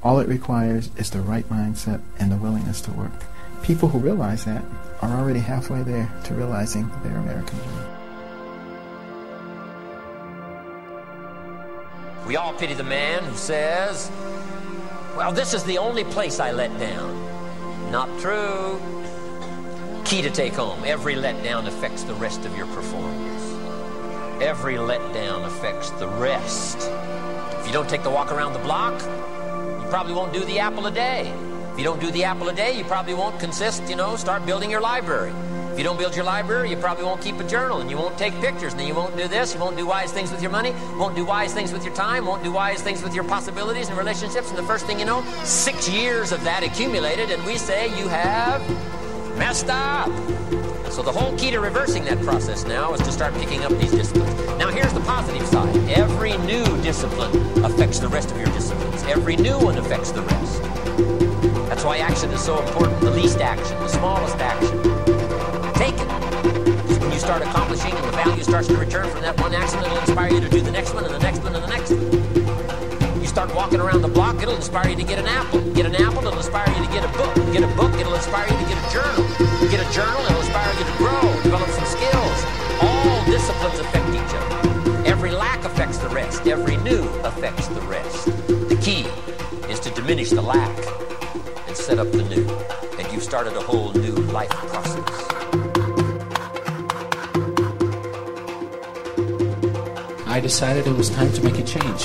All it requires is the right mindset and the willingness to work. People who realize that are already halfway there to realizing their American dream. We all pity the man who says, well, this is the only place I let down. Not true. Key to take home. Every letdown affects the rest of your performance. Every letdown affects the rest. If you don't take the walk around the block, you probably won't do the apple a day. If you don't do the apple a day, you probably won't start building your library. If you don't build your library, you probably won't keep a journal, and you won't take pictures, and then you won't do this, you won't do wise things with your money, won't do wise things with your time, won't do wise things with your possibilities and relationships, and the first thing you know, 6 years of that accumulated, and we say you have messed up. So the whole key to reversing that process now is to start picking up these disciplines. Now here's the positive side. Every new discipline affects the rest of your disciplines. Every new one affects the rest. That's why action is so important. The least action, the smallest action. Take it. Because when you start accomplishing and the value starts to return from that one action, it'll inspire you to do the next one and the next one and the next one. You start walking around the block, it'll inspire you to get an apple. Get an apple, it'll inspire you to get a book. Get a book, it'll inspire you to get a journal. Get a journal, it'll inspire you to grow, develop some skills. All disciplines affect each other. Every lack affects the rest. Every new affects the rest. The key is to diminish the lack and set up the new. And you've started a whole new life process. I decided it was time to make a change.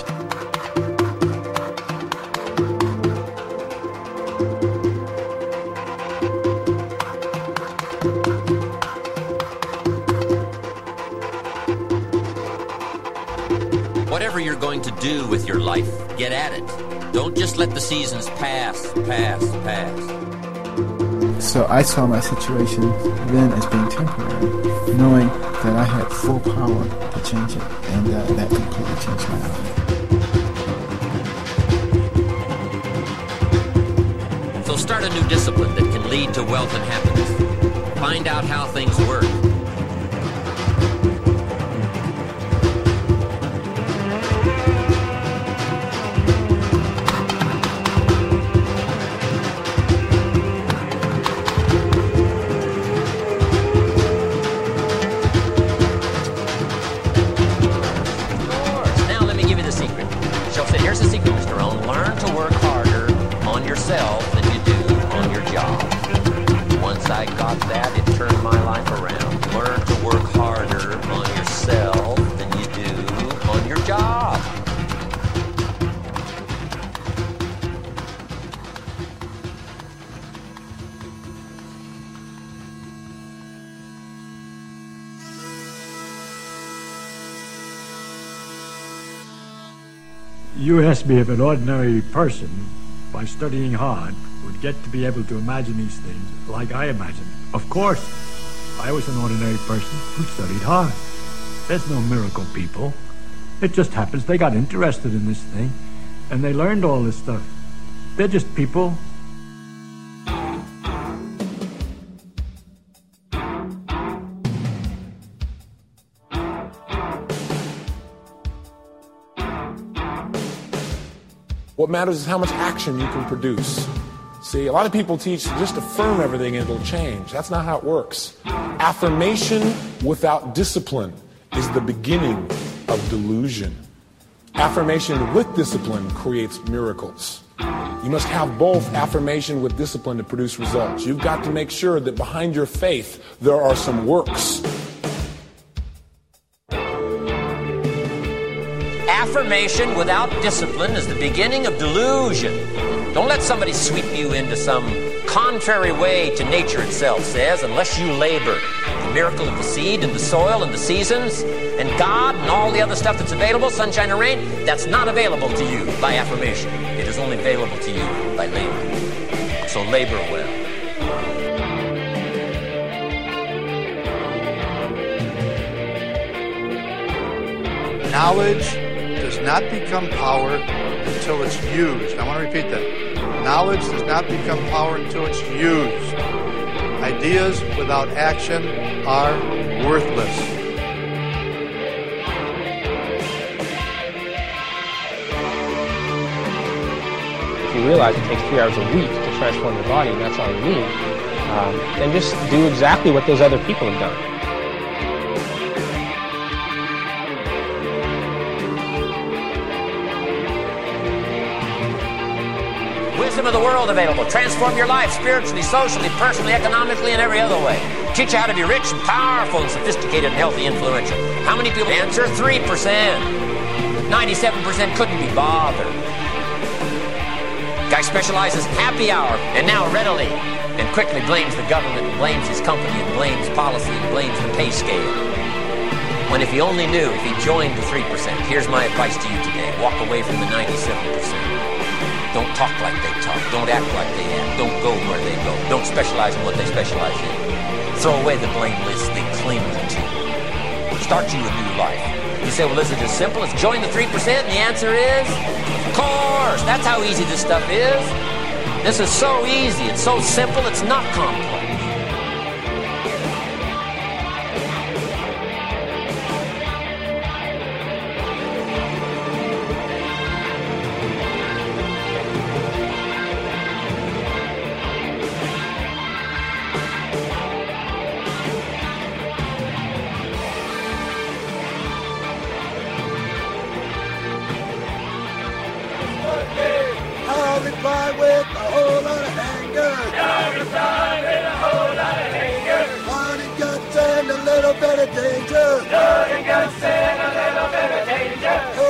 Whatever you're going to do with your life, get at it. Don't just let the seasons pass. So I saw my situation then as being temporary, knowing that I had full power to change it, and that completely changed my outlook. So start a new discipline that can lead to wealth and happiness. Find out how things work. Here's the secret, Mr. Rohn. Learn to work harder on yourself than you do on your job. Once I got that, it turned my life around. Learn to work harder on yourself than you do on your job. You asked me if an ordinary person, by studying hard, would get to be able to imagine these things like I imagine them. Of course, I was an ordinary person who studied hard. There's no miracle people. It just happens they got interested in this thing, and they learned all this stuff. They're just people. What matters is how much action you can produce. See, a lot of people teach just affirm everything and it'll change. That's not how it works. Affirmation without discipline is the beginning of delusion. Affirmation with discipline creates miracles. You must have both affirmation with discipline to produce results. You've got to make sure that behind your faith there are some works. Affirmation without discipline is the beginning of delusion. Don't let somebody sweep you into some contrary way to nature itself says, unless you labor. The miracle of the seed and the soil and the seasons and God and all the other stuff that's available, sunshine and rain, that's not available to you by affirmation. It is only available to you by labor. So labor well. Knowledge does not become power until it's used. I want to repeat that. Knowledge does not become power until it's used. Ideas without action are worthless. if you realize it takes 3 hours a week to transform your body, and that's all you need, then just do exactly what those other people have done. Wisdom of the world available. Transform your life spiritually, socially, personally, economically, and every other way. Teach you how to be rich and powerful and sophisticated and healthy, influential. How many people answer? 3%. 97% couldn't be bothered. Guy specializes in happy hour and now readily and quickly blames the government and blames his company and blames policy and blames the pay scale. When if he only knew, if he joined the 3%, here's my advice to you today. Walk away from the 97%. Don't talk like they talk. Don't act like they act. Don't go where they go. Don't specialize in what they specialize in. Throw away the blame list they cling to. Start you a new life. You say, well, is it as simple as join the 3%? And the answer is, of course. That's how easy this stuff is. This is so easy. It's so simple. It's not complex.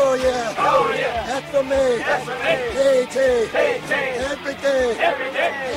Every day.